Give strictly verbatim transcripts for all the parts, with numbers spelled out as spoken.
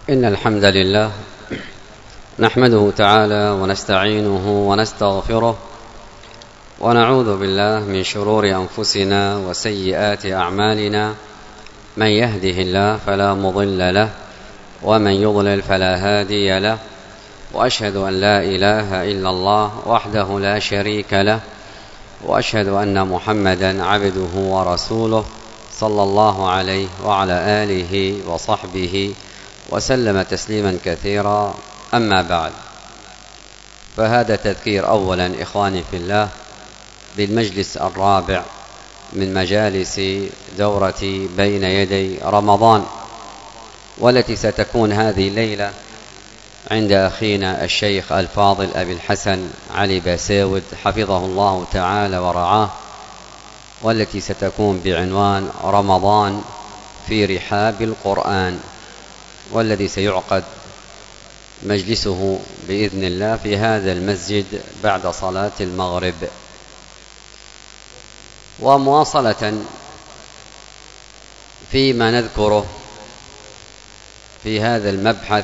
إن الحمد لله نحمده تعالى ونستعينه ونستغفره ونعوذ بالله من شرور أنفسنا وسيئات أعمالنا. من يهده الله فلا مضل له ومن يضلل فلا هادي له، وأشهد أن لا إله إلا الله وحده لا شريك له، وأشهد أن محمدا عبده ورسوله صلى الله عليه وعلى آله وصحبه وسلم تسليما كثيرا. أما بعد، فهذا تذكير أولا إخواني في الله بالمجلس الرابع من مجالس دورة بين يدي رمضان، والتي ستكون هذه الليلة عند أخينا الشيخ الفاضل أبي الحسن علي باساود حفظه الله تعالى ورعاه، والتي ستكون بعنوان رمضان في رحاب القرآن، والذي سيعقد مجلسه بإذن الله في هذا المسجد بعد صلاة المغرب. ومواصلة فيما نذكره في هذا المبحث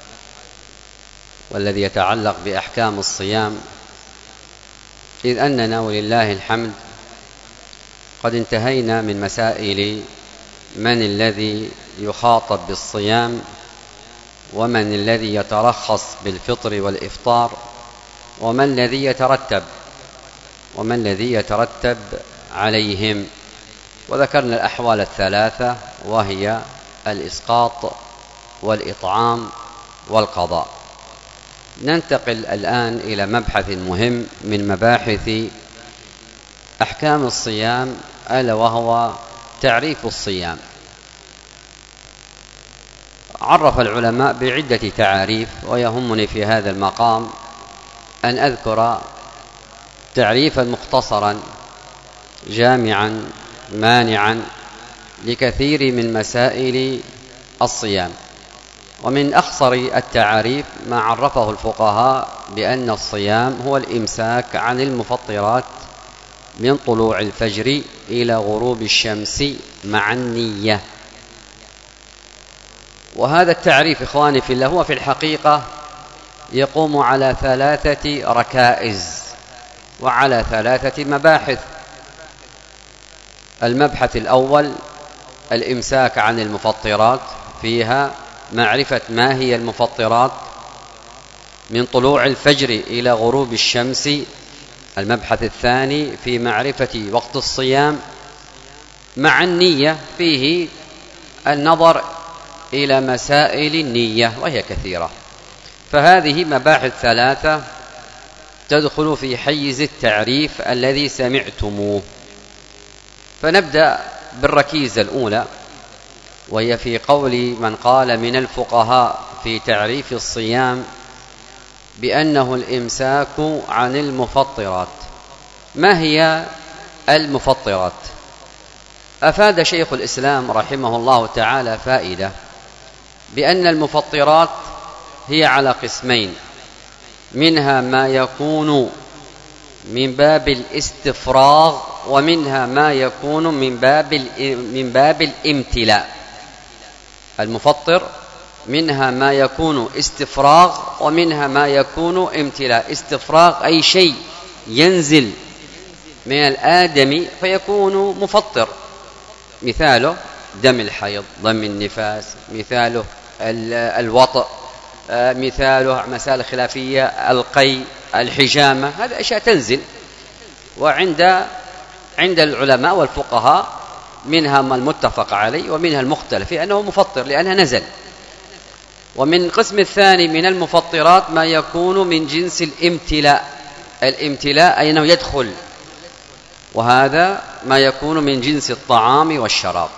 والذي يتعلق بأحكام الصيام، إذ أننا ولله الحمد قد انتهينا من مسائل من الذي يخاطب بالصيام، ومن الذي يترخص بالفطر والإفطار، ومن الذي يترتب ومن الذي يترتب عليهم. وذكرنا الأحوال الثلاثة، وهي الإسقاط والإطعام والقضاء. ننتقل الآن إلى مبحث مهم من مباحث أحكام الصيام، ألا وهو تعريف الصيام. عرف العلماء بعدة تعاريف، ويهمني في هذا المقام أن أذكر تعريفا مختصرا جامعا مانعا لكثير من مسائل الصيام. ومن أخصر التعاريف ما عرفه الفقهاء بأن الصيام هو الإمساك عن المفطرات من طلوع الفجر إلى غروب الشمس مع النية. وهذا التعريف إخواني في الله هو في الحقيقة يقوم على ثلاثة ركائز وعلى ثلاثة مباحث. المبحث الأول الإمساك عن المفطرات، فيها معرفة ما هي المفطرات من طلوع الفجر إلى غروب الشمس. المبحث الثاني في معرفة وقت الصيام مع النية، فيه النظر إلى مسائل النية وهي كثيرة. فهذه مباحث ثلاثة تدخل في حيز التعريف الذي سمعتموه. فنبدأ بالركيزة الأولى، وهي في قول من قال من الفقهاء في تعريف الصيام بأنه الإمساك عن المفطرات. ما هي المفطرات؟ أفاد شيخ الإسلام رحمه الله تعالى فائدة بأن المفطرات هي على قسمين: منها ما يكون من باب الاستفراغ، ومنها ما يكون من باب من باب الامتلاء. المفطر منها ما يكون استفراغ، ومنها ما يكون امتلاء. استفراغ أي شيء ينزل من الآدم فيكون مفطر، مثاله دم الحيض، دم النفاس، مثاله الوطء، مثاله مسائل خلافية القي، الحجامة، هذه أشياء تنزل. وعند عند العلماء والفقهاء منها ما المتفق عليه ومنها المختلف في أنه مفطر لأنها نزل. ومن القسم الثاني من المفطرات ما يكون من جنس الامتلاء. الامتلاء أي أنه يدخل، وهذا ما يكون من جنس الطعام والشراب.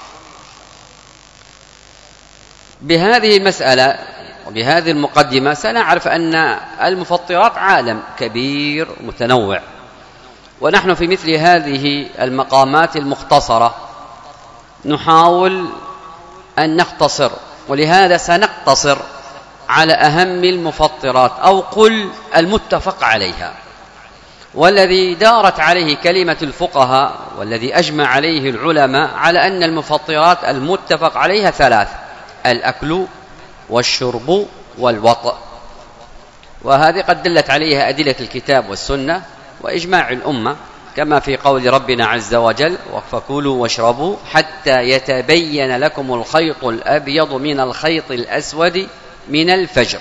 بهذه المسألة وبهذه المقدمة سنعرف أن المفطرات عالم كبير متنوع، ونحن في مثل هذه المقامات المختصرة نحاول أن نختصر، ولهذا سنقتصر على أهم المفطرات، أو قل المتفق عليها، والذي دارت عليه كلمة الفقهاء والذي أجمع عليه العلماء على أن المفطرات المتفق عليها ثلاث: الأكل والشرب والوطء. وهذه قد دلت عليها أدلة الكتاب والسنة وإجماع الأمة، كما في قول ربنا عز وجل: فكلوا واشربوا حتى يتبين لكم الخيط الأبيض من الخيط الأسود من الفجر.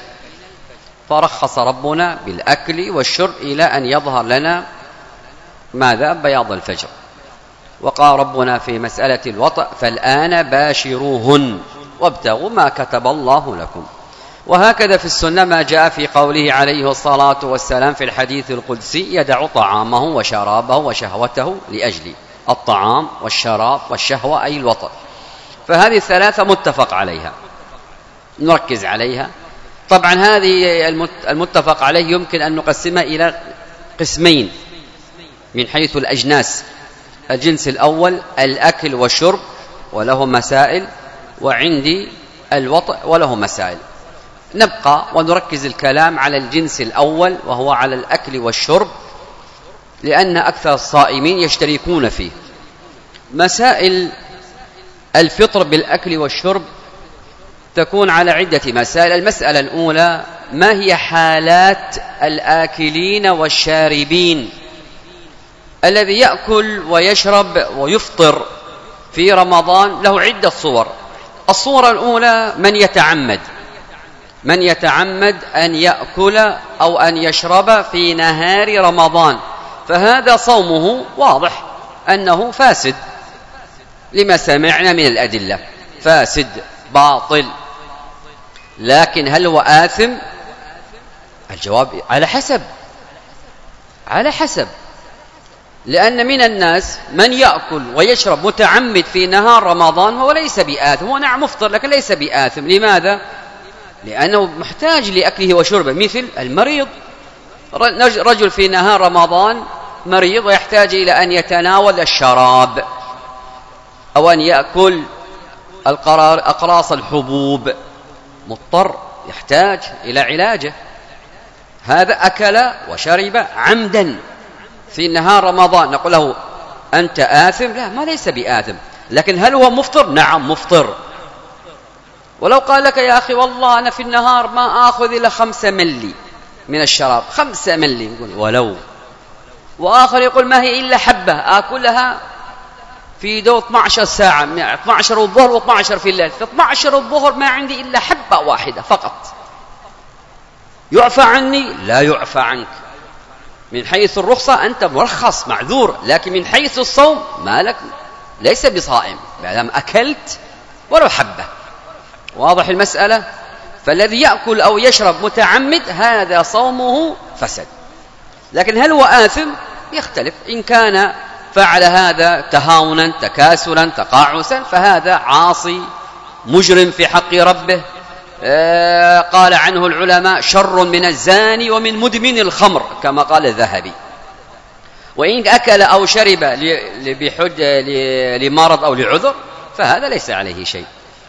فرخص ربنا بالأكل والشرب إلى أن يظهر لنا ماذا؟ بياض الفجر. وقال ربنا في مسألة الوطأ: فالآن باشروهن وابتغوا ما كتب الله لكم. وهكذا في السنة ما جاء في قوله عليه الصلاة والسلام في الحديث القدسي: يدع طعامه وشرابه وشهوته لأجل الطعام والشراب والشهوة، أي الوطأ. فهذه الثلاثة متفق عليها، نركز عليها. طبعا هذه المتفق عليه يمكن أن نقسمها إلى قسمين من حيث الأجناس. الجنس الأول الأكل والشرب وله مسائل، وعندي الوطء وله مسائل. نبقى ونركز الكلام على الجنس الأول وهو على الأكل والشرب، لأن أكثر الصائمين يشتركون فيه. مسائل الفطر بالأكل والشرب تكون على عدة مسائل. المسألة الأولى: ما هي حالات الآكلين والشاربين؟ الذي يأكل ويشرب ويفطر في رمضان له عدة صور. الصورة الأولى: من يتعمد من يتعمد أن يأكل أو أن يشرب في نهار رمضان، فهذا صومه واضح أنه فاسد لما سمعنا من الأدلة، فاسد باطل. لكن هل هو آثم؟ الجواب على حسب على حسب لأن من الناس من يأكل ويشرب متعمد في نهار رمضان وهو ليس بآثم، هو نعم مفطر لكن ليس بآثم. لماذا؟ لأنه محتاج لأكله وشربه، مثل المريض. رجل في نهار رمضان مريض ويحتاج إلى أن يتناول الشراب أو أن يأكل أقراص الحبوب، مضطر يحتاج إلى علاجه. هذا أكل وشرب عمدا في نهار رمضان، نقول له: أنت آثم؟ لا، ما ليس بآثم. لكن هل هو مفطر؟ نعم مفطر. ولو قال لك: يا أخي والله أنا في النهار ما آخذ إلا خمسة ملي من الشراب، خمسة ملي، نقول ولو. وآخر يقول: ما هي إلا حبة آكلها في دو اثنتي عشرة ساعة، اثنتي عشرة الظهر واثنتي عشرة في الليل، في اثنتي عشرة الظهر ما عندي إلا حبة واحدة فقط، يعفى عني؟ لا يعفى عنك. من حيث الرخصة أنت مرخص معذور، لكن من حيث الصوم مالك ليس بصائم بعدما أكلت ولو حبة. واضح المسألة؟ فالذي يأكل أو يشرب متعمد هذا صومه فسد. لكن هل هو آثم؟ يختلف. إن كان فعل هذا تهاونا تكاسلا تقاعسا فهذا عاصي مجرم في حق ربه. آه قال عنه العلماء: شر من الزاني ومن مدمن الخمر، كما قال الذهبي. وإن أكل أو شرب بحج لمرض أو لعذر فهذا ليس عليه شيء.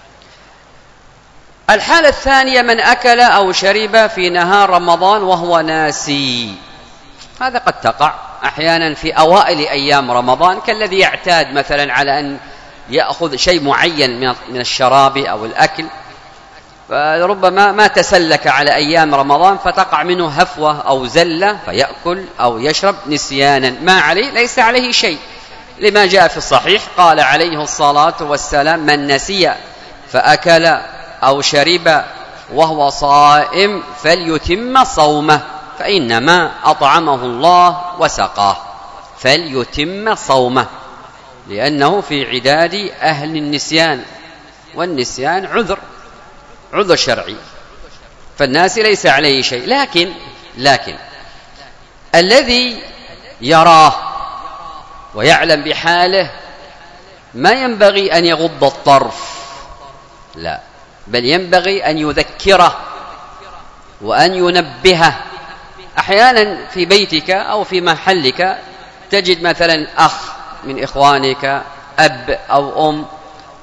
الحالة الثانية: من أكل أو شرب في نهار رمضان وهو ناسي. هذا قد تقع أحيانا في أوائل أيام رمضان، كالذي يعتاد مثلا على أن يأخذ شيء معين من الشراب أو الأكل، فربما ما تسلك على أيام رمضان فتقع منه هفوة أو زلة فيأكل أو يشرب نسيانا، ما عليه ليس عليه شيء، لما جاء في الصحيح قال عليه الصلاة والسلام: من نسي فأكل أو شرب وهو صائم فليتم صومه فإنما أطعمه الله وسقاه. فليتم صومه، لأنه في عداد أهل النسيان، والنسيان عذر عذر شرعي، فالناس ليس عليه شيء. لكن لكن الذي يراه ويعلم بحاله ما ينبغي أن يغض الطرف، لا، بل ينبغي أن يذكره وأن ينبهه. أحيانا في بيتك أو في محلك تجد مثلا أخ من إخوانك، أب أو أم،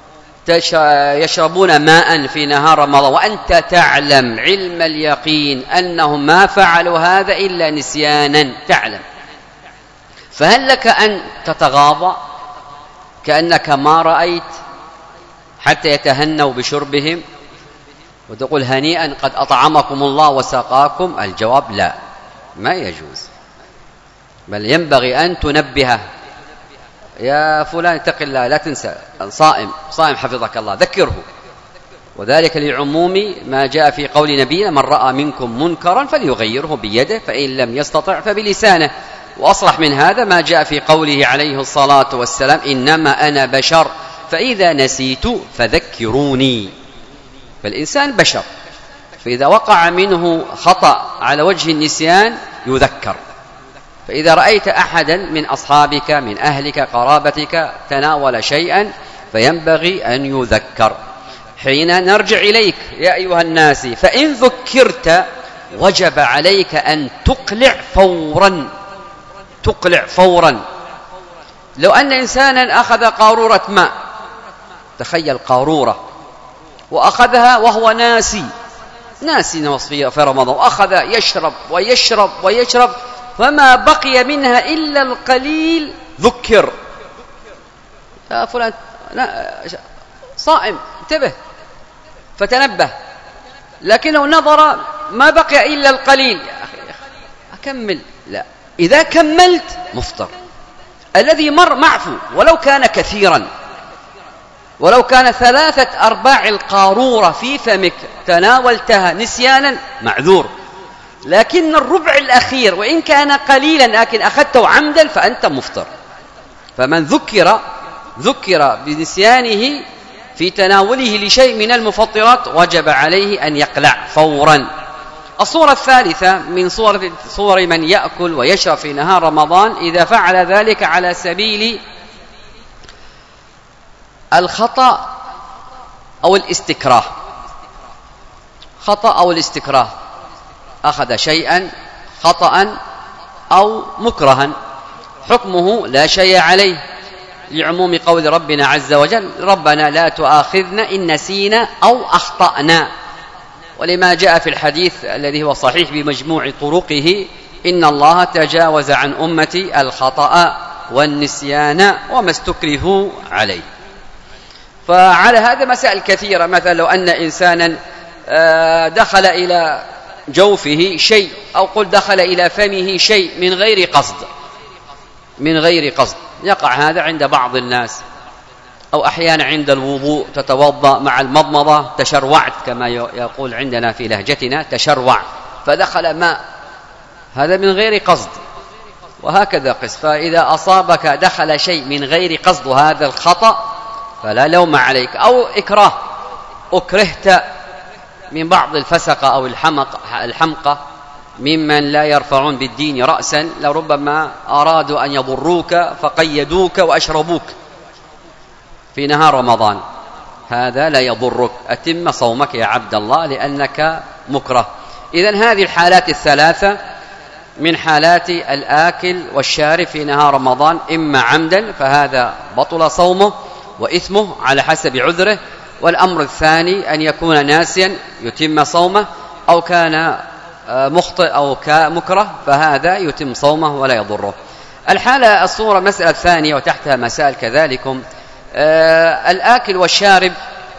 يشربون ماء في نهار رمضان وأنت تعلم علم اليقين أنهم ما فعلوا هذا إلا نسيانا، تعلم، فهل لك أن تتغاضى كأنك ما رأيت حتى يتهنوا بشربهم؟ وتقول هنيئا قد أطعمكم الله وسقاكم، الجواب لا، ما يجوز، بل ينبغي أن تنبهه: يا فلان اتق الله، لا تنسى صائم صائم حفظك الله، ذكره. وذلك لعموم ما جاء في قول نبينا: من رأى منكم منكرا فليغيره بيده، فإن لم يستطع فبلسانه. وأصرح من هذا ما جاء في قوله عليه الصلاة والسلام: إنما أنا بشر فإذا نسيت فذكروني. فالإنسان بشر، فإذا وقع منه خطأ على وجه النسيان يذكر. فإذا رأيت أحدا من أصحابك من أهلك قرابتك تناول شيئا فينبغي أن يذكر. حين نرجع إليك يا أيها الناس، فإن ذكرت وجب عليك أن تقلع فورا، تقلع فورا. لو أن إنسانا أخذ قارورة ماء، تخيل قارورة، وأخذها وهو ناسي ناسي وصفية في رمضان، وأخذ يشرب ويشرب ويشرب فما بقي منها إلا القليل، ذكر: يا فلان صائم انتبه، فتنبه. لكن لو نظر ما بقي إلا القليل، يا أخي أكمل، لا، إذا كملت مفطر. الذي مر معفو ولو كان كثيرا، ولو كان ثلاثة أرباع القارورة في فمك تناولتها نسيانا معذور، لكن الربع الأخير وإن كان قليلا لكن أخذته عمدا فأنت مفطر. فمن ذكر ذكر بنسيانه في تناوله لشيء من المفطرات وجب عليه أن يقلع فورا. الصورة الثالثة من صور, صور من يأكل ويشرب في نهار رمضان إذا فعل ذلك على سبيل الخطأ أو الاستكراه. خطأ أو الاستكراه، أخذ شيئا خطأ أو مكرها، حكمه لا شيء عليه، لعموم قول ربنا عز وجل: ربنا لا تؤاخذنا إن نسينا أو أخطأنا. ولما جاء في الحديث الذي هو صحيح بمجموع طرقه: إن الله تجاوز عن أمتي الخطأ والنسيان وما استكرهوا عليه. فعلى هذا مسائل كثيرة. مثلا لو أن إنسانا دخل إلى جوفه شيء، أو قل دخل إلى فمه شيء من غير قصد، من غير قصد، يقع هذا عند بعض الناس، أو أحيانا عند الوضوء تتوضأ مع المضمضة تشروعت كما يقول عندنا في لهجتنا تشروع، فدخل ماء، هذا من غير قصد، وهكذا قس. فإذا أصابك دخل شيء من غير قصد هذا الخطأ فلا لوم عليك. أو إكراه، أكرهت من بعض الفسقة أو الحمق الحمقى ممن لا يرفعون بالدين رأسا، لربما أرادوا أن يضروك فقيدوك وأشربوك في نهار رمضان، هذا لا يضرك، أتم صومك يا عبد الله لأنك مكره. إذن هذه الحالات الثلاثة من حالات الآكل والشارب في نهار رمضان، إما عمدا فهذا بطل صومه وإثمه على حسب عذره، والأمر الثاني أن يكون ناسيا يتم صومه، أو كان مخطئ أو مكره فهذا يتم صومه ولا يضره. الحالة الصورة مسألة ثانية وتحتها مسائل كذلكم. آه الآكل والشارب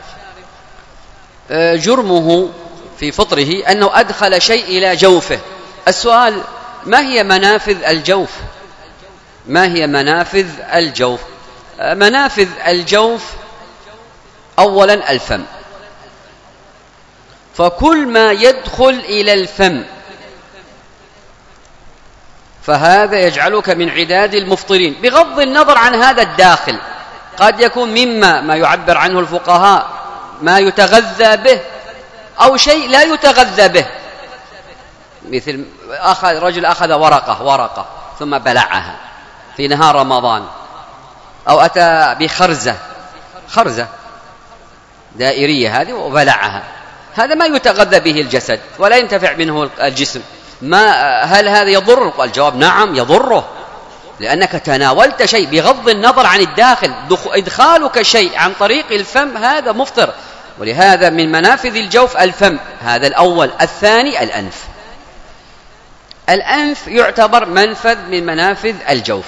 آه جرمه في فطره أنه أدخل شيء إلى جوفه. السؤال: ما هي منافذ الجوف؟ ما هي منافذ الجوف؟ آه منافذ الجوف أولا الفم، فكل ما يدخل إلى الفم فهذا يجعلك من عداد المفطرين، بغض النظر عن هذا الداخل. قد يكون مما ما يعبر عنه الفقهاء ما يتغذى به أو شيء لا يتغذى به، مثل أخذ رجل أخذ ورقة ورقة ثم بلعها في نهار رمضان، أو أتى بخرزة خرزة دائرية هذه وبلعها، هذا ما يتغذى به الجسد ولا ينتفع منه الجسم. ما هل هذا يضر؟ الجواب: نعم يضره، لأنك تناولت شيء بغض النظر عن الداخل، إدخالك شيء عن طريق الفم هذا مفطر. ولهذا من منافذ الجوف الفم، هذا الأول. الثاني الأنف، الأنف يعتبر منفذ من منافذ الجوف،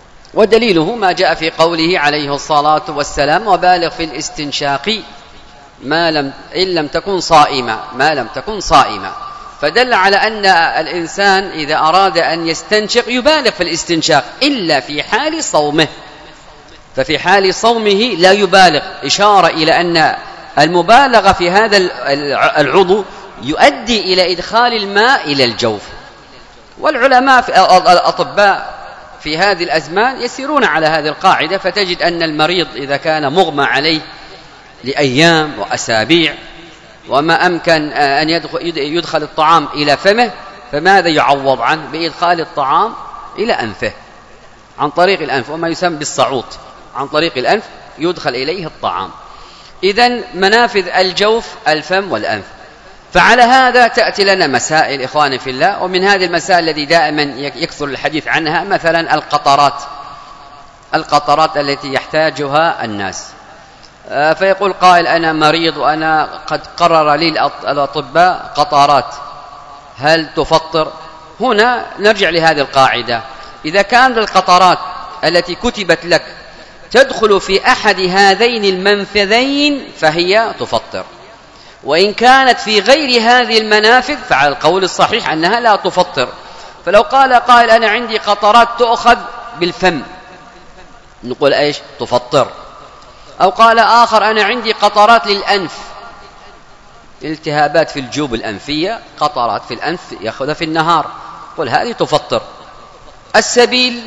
ودليله ما جاء في قوله عليه الصلاة والسلام: وبالغ في الاستنشاق ما لم إن لم تكن صائمة ما لم تكن صائمة. فدل على أن الإنسان إذا أراد أن يستنشق يبالغ في الاستنشاق إلا في حال صومه، ففي حال صومه لا يبالغ، إشارة إلى أن المبالغة في هذا العضو يؤدي إلى إدخال الماء إلى الجوف. والعلماء الأطباء في هذه الأزمان يسيرون على هذه القاعدة، فتجد أن المريض إذا كان مغمى عليه لأيام وأسابيع وما أمكن أن يدخل الطعام إلى فمه، فماذا يعوض عنه؟ بإدخال الطعام إلى أنفه عن طريق الأنف، وما يسمى بالصعوط، عن طريق الأنف يدخل إليه الطعام. إذن منافذ الجوف الفم والأنف. فعلى هذا تأتي لنا مسائل إخواني في الله، ومن هذه المسائل التي دائما يكثر الحديث عنها مثلا القطرات القطرات التي يحتاجها الناس. فيقول قائل أنا مريض وأنا قد قرر لي الأطباء قطرات، هل تفطر؟ هنا نرجع لهذه القاعدة، إذا كانت القطرات التي كتبت لك تدخل في أحد هذين المنفذين فهي تفطر، وإن كانت في غير هذه المنافذ فعلى القول الصحيح أنها لا تفطر. فلو قال قائل أنا عندي قطرات تؤخذ بالفم، نقول إيش؟ تفطر. أو قال آخر أنا عندي قطرات للأنف، التهابات في الجوب الأنفية، قطرات في الأنف يأخذها في النهار، قل هذه تفطر. السبيل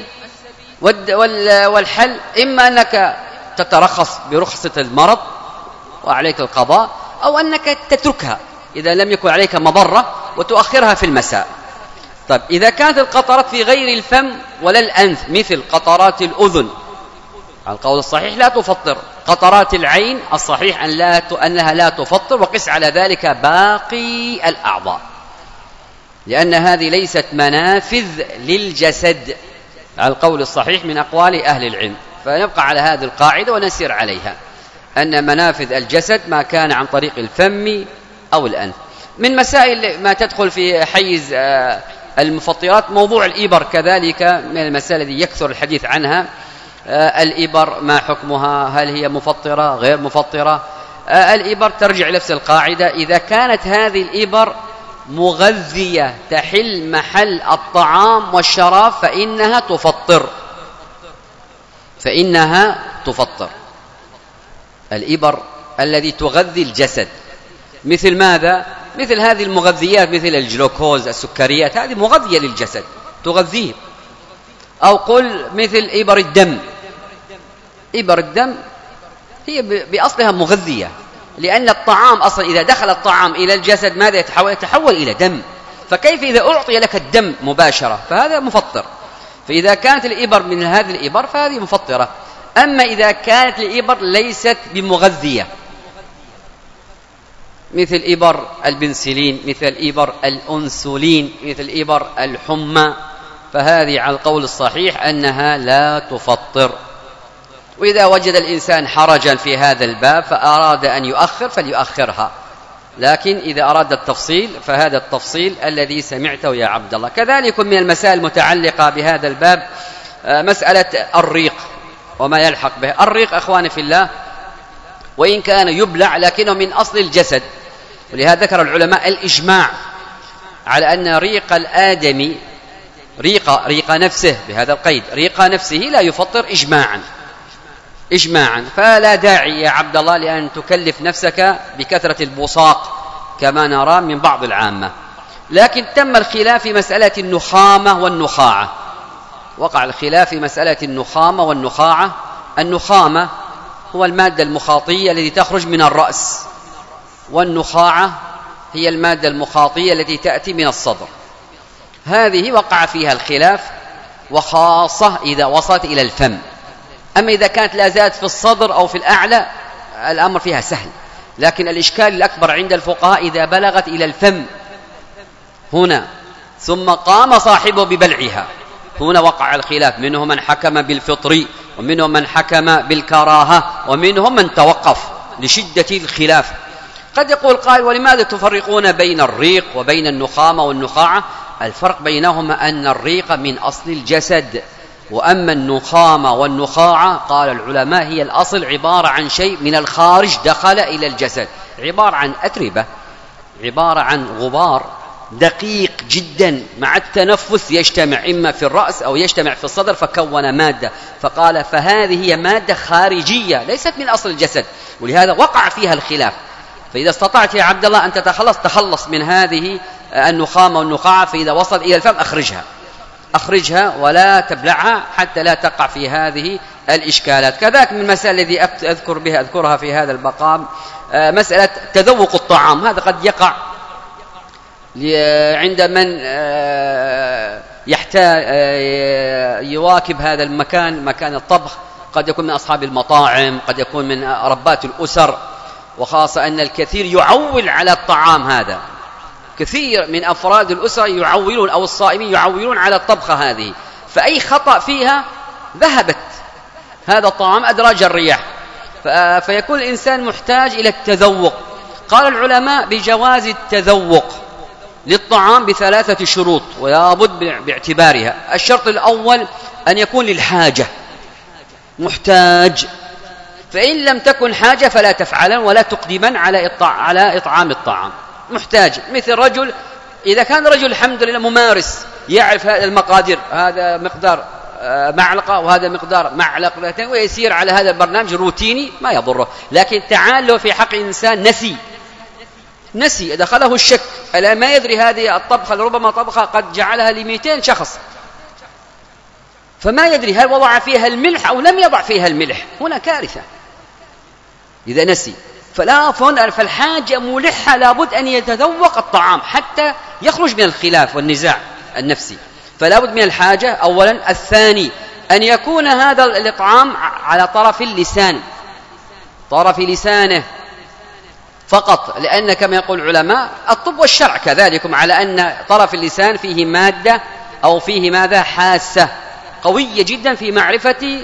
والحل إما أنك تترخص برخصة المرض وعليك القضاء، أو أنك تتركها إذا لم يكن عليك مضرة وتؤخرها في المساء. طيب إذا كانت القطرات في غير الفم ولا الأنف مثل قطرات الأذن، على القول الصحيح لا تفطر. قطرات العين الصحيح أن لا أنها لا تفطر، وقس على ذلك باقي الأعضاء، لأن هذه ليست منافذ للجسد على القول الصحيح من أقوال أهل العلم. فنبقى على هذه القاعدة ونسير عليها، أن منافذ الجسد ما كان عن طريق الفم أو الأنف. من مسائل ما تدخل في حيز المفطرات موضوع الإبر، كذلك من المسائل التي يكثر الحديث عنها. الإبر ما حكمها؟ هل هي مفطرة غير مفطرة؟ الإبر ترجع لنفس القاعدة، إذا كانت هذه الإبر مغذية تحل محل الطعام والشراب فإنها تفطر فإنها تفطر الإبر الذي تغذي الجسد. مثل ماذا؟ مثل هذه المغذيات، مثل الجلوكوز، السكريات، هذه مغذية للجسد تغذيه. أو قل مثل إبر الدم، إبر الدم هي بأصلها مغذية، لأن الطعام أصلا إذا دخل الطعام إلى الجسد ماذا يتحول؟ يتحول إلى دم، فكيف إذا أعطي لك الدم مباشرة؟ فهذا مفطر. فإذا كانت الإبر من هذه الإبر فهذه مفطرة. أما إذا كانت الإبر ليست بمغذية مثل إبر البنسلين، مثل إبر الأنسولين، مثل إبر الحمى، فهذه على القول الصحيح أنها لا تفطر. وإذا وجد الإنسان حرجا في هذا الباب فأراد أن يؤخر فليؤخرها، لكن إذا أراد التفصيل فهذا التفصيل الذي سمعته يا عبد الله. كذلك من المسائل المتعلقة بهذا الباب مسألة الريق وما يلحق به. الريق أخواني في الله وإن كان يبلع لكنه من أصل الجسد، ولهذا ذكر العلماء الإجماع على أن ريق الآدمي ريق ريق نفسه، بهذا القيد ريق نفسه لا يفطر إجماعا إجماعا. فلا داعي يا عبد الله لأن تكلف نفسك بكثرة البصاق كما نرى من بعض العامة. لكن تم الخلاف في مسألة النخامة والنخاعة، وقع الخلاف في مسألة النخامة والنخاعة. النخامة هو المادة المخاطية التي تخرج من الرأس، والنخاعة هي المادة المخاطية التي تأتي من الصدر. هذه وقع فيها الخلاف، وخاصة إذا وصلت إلى الفم. أما إذا كانت لا زالت في الصدر أو في الأعلى الأمر فيها سهل، لكن الإشكال الأكبر عند الفقهاء إذا بلغت إلى الفم هنا ثم قام صاحبه ببلعها، هنا وقع الخلاف. منهم من حكم بالفطر، ومنهم من حكم بالكراهة، ومنهم من توقف لشدة الخلاف. قد يقول قائل ولماذا تفرقون بين الريق وبين النخامة والنخاعة؟ الفرق بينهما أن الريق من أصل الجسد، وأما النخامة والنخاعة قال العلماء هي الأصل عبارة عن شيء من الخارج دخل إلى الجسد، عبارة عن أتربة، عبارة عن غبار دقيق جدا مع التنفس يجتمع إما في الرأس أو يجتمع في الصدر فكون مادة. فقال فهذه هي مادة خارجية ليست من أصل الجسد، ولهذا وقع فيها الخلاف. فإذا استطعت يا عبد الله أن تتخلص تخلص من هذه النخامة والنقاعة، فإذا وصل إلى الفم أخرجها أخرجها ولا تبلعها حتى لا تقع في هذه الإشكالات. كذلك من المسائل الذي أذكر بها أذكرها في هذا المقام مسألة تذوق الطعام. هذا قد يقع عند من يحتاج يواكب هذا المكان، مكان الطبخ، قد يكون من أصحاب المطاعم، قد يكون من ربات الأسر، وخاصة أن الكثير يعول على الطعام هذا. كثير من أفراد الأسرة يعولون أو الصائمين يعولون على الطبخة هذه، فأي خطأ فيها ذهبت هذا الطعام أدراج الرياح، فيكون الإنسان محتاج إلى التذوق. قال العلماء بجواز التذوق للطعام بثلاثة شروط ولا بد باعتبارها. الشرط الأول أن يكون للحاجة، محتاج، فإن لم تكن حاجة فلا تفعلا ولا تقدما على على إطعام الطعام. محتاج مثل رجل، إذا كان رجل الحمد لله ممارس يعرف هذا المقادير، هذا مقدار معلقة وهذا مقدار معلقتين، ويسير على هذا البرنامج روتيني ما يضره. لكن تعال له في حق إنسان نسي نسي دخله الشك، ألا ما يدري هذه الطبخة ربما طبخة قد جعلها لمئتين شخص، فما يدري هل وضع فيها الملح أو لم يضع فيها الملح، هنا كارثة إذا نسي. فلا فالحاجة ملحة، لابد أن يتذوق الطعام حتى يخرج من الخلاف والنزاع النفسي، فلا بد من الحاجة أولا. الثاني أن يكون هذا الإطعام على طرف اللسان، طرف لسانه فقط، لأن كما يقول العلماء الطب والشرع كذلك على أن طرف اللسان فيه مادة أو فيه ماذا حاسة قوية جدا في معرفة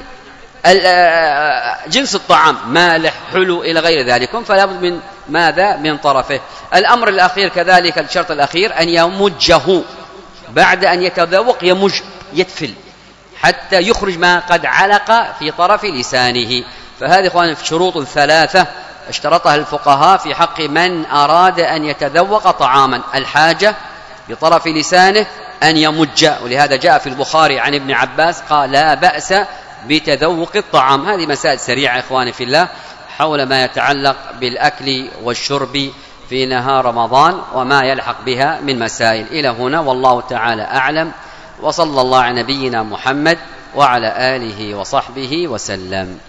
جنس الطعام، مالح حلو إلى غير ذلك، فلا بد من ماذا من طرفه. الأمر الأخير كذلك الشرط الأخير أن يمجه، بعد أن يتذوق يمج يتفل حتى يخرج ما قد علق في طرف لسانه. فهذه إخوان شروط ثلاثة اشترطها الفقهاء في حق من أراد أن يتذوق طعاما: الحاجة بطرف لسانه، أن يمج، ولهذا جاء في البخاري عن ابن عباس قال لا بأس بتذوق الطعام. هذه مسائل سريعة إخواني في الله حول ما يتعلق بالأكل والشرب في نهار رمضان وما يلحق بها من مسائل. إلى هنا والله تعالى أعلم، وصلى الله على نبينا محمد وعلى آله وصحبه وسلم.